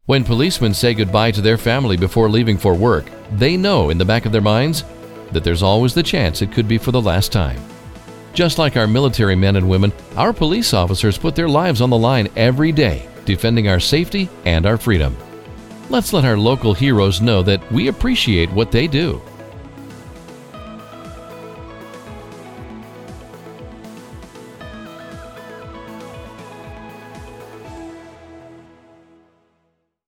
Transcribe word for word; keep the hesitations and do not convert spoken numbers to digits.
When policemen say goodbye to their family before leaving for work, they know in the back of their minds that there's always the chance it could be for the last time. Just like our military men and women, our police officers put their lives on the line every day, defending our safety and our freedom. Let's let our local heroes know that we appreciate what they do.